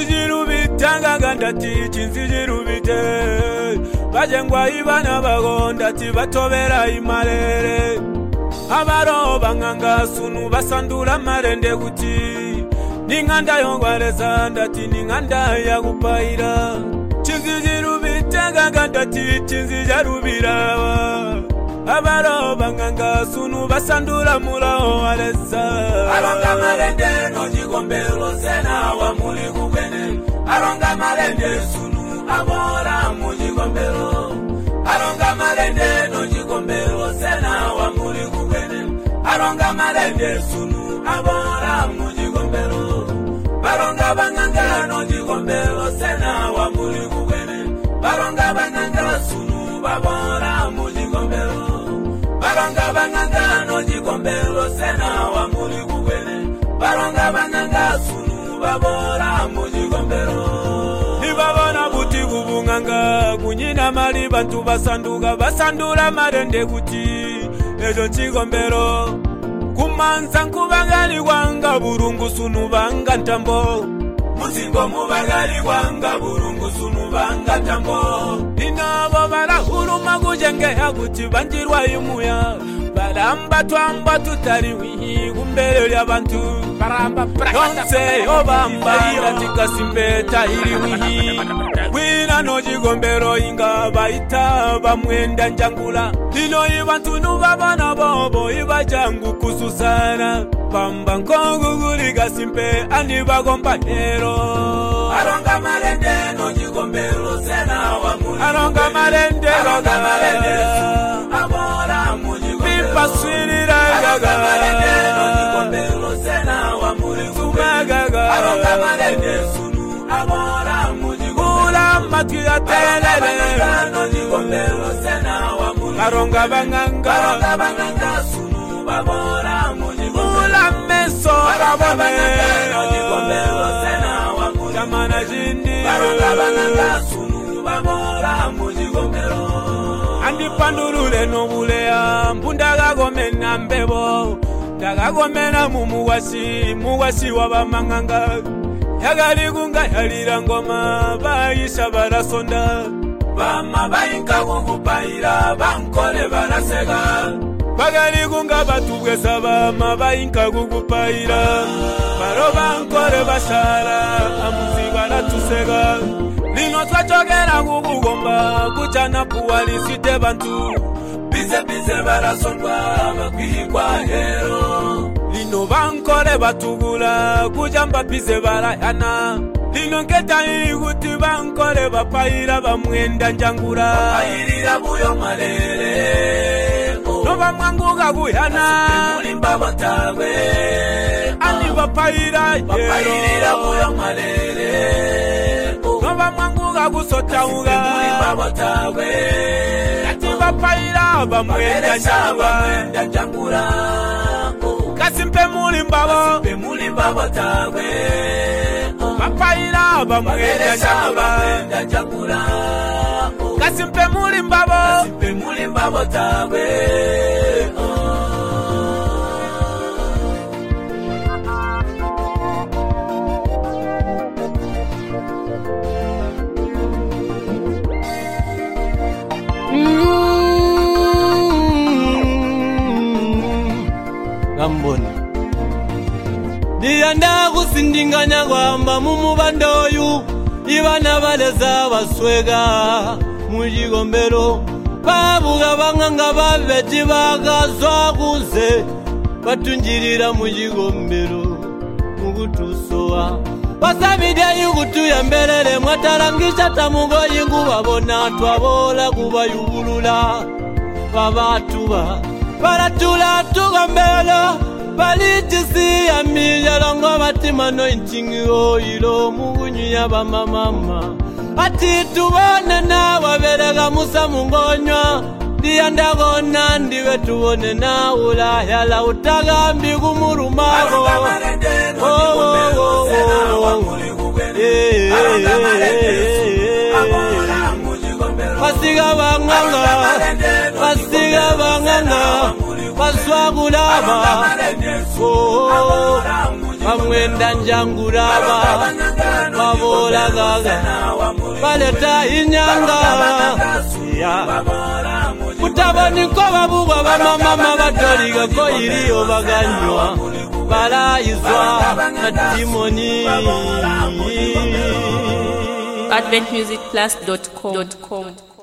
Chinzijirubitanga gandati chinzijirubite Bajengwa ibana bagondati batobera imarere Abaro banganga sunu basandura marende guti Ninganda yongwareza ndati ninganda ya gupaira Chinzijirubitanga gandati chinzijarubirawa Abaro banganga sunu basandura mulaho aleza Aronga marende no jigombero sena wa muli kubene Aronga marende sunu abora mujigombero Aronga marende no jigombero sena wa muli kubene Aronga marende sunu abora mujigombero Baronga banganga no jigombero sena wa muli kubene Baronga banganga sunu babora mujigombero Baronga banganga no jigombero sena wa muli kubene Baronga banganga sunu babora mujigombero Nibabona buti kubunganga kunyina mali bantu basanduga basandura marende kuti ejo chigombero Kumanza nkubangali wanga burungu sunu banga ntambo Muzingo mubagali wanga burungu sunu banga ntambo Inabo barahuruma kujenge haguti banjirwa yumuya Balamba twamba tutari wihi gumbere lyabantu Baramba Yonse obamba iratika simbeta iri wihi Wina no jigombero inga baita bamwenda njangula Lino ibantu nubabana bobo ibajangu kususana Bamba nkongu guliga simpe andi bagomba hero Aronga marende no jigombero sena wa muli Aronga marende Abora mujigombero Pipa swirira gaga Aronga marende no jigombero sena wa muli Kumagaga Aronga marende sunu abora mujigombero Mula matu ya telele Aronga no jigombero sena wa muli Aronga banganga sunu babora mujigombero Mula meso Aronga no jigombero sena wa muli Jamana jindi Aronga banganga sunu babora mujigombero Andi pandurule no bulea Mbundaga gomena mbebo Daga gomena muwasi wabamanganga Yagali gunga yalira ngoma Baisha barasonda Bama bainka gugupaira Bankole barasega Bagali gunga batubwesa bama bainka gugupaira Baro bankole bashara Amuzi baratusega Lino twachogera gugugomba Kuchana puwali site bantu Bize barasondwa Bakwihikwa hero Lino bankole batugula Kujamba bize barayana Lino nketa iguti bankole Bapaira bamwenda njangura Bapayirira buyo malere Nova mwanguga guyana Mulimba batagwe Ani bapayira Bapayirira buyo malere Nova mwanguga gusota uga Mulimba batagwe Ati bapayira bamwenda njangura Kasimpe mulimba batagwe Bapayira bamwenda njangura Kasimpe mulimba batagwe Gamboni Diyanda kusindinganya kwamba mumubanda oyu Ibana baleza baswega Mujigombero Babuga banganga babeti bagazwa kuze Batunjirira mujigombero Mugutusoa Basabidya yugutu ya mbelele Mwatalangisha tamugo yingu babona Twabola kuba yugulula Babatuba Baratula tugambelo Balijisi ya mijalongo batimano inchingiyo ilo mugunyu ya bamamama Ati tubone na waberega musa mungonywa Diyandago nandi wetuone na ulaya la utagambi gumurumago Pasiga banganga Paswagulaba bamwenda njanguraba babola gaga baleta inyanga mutabani ko babugwa bamama batoliga ko iriyo baganywa balayizwa na timoni adventmusicplus.com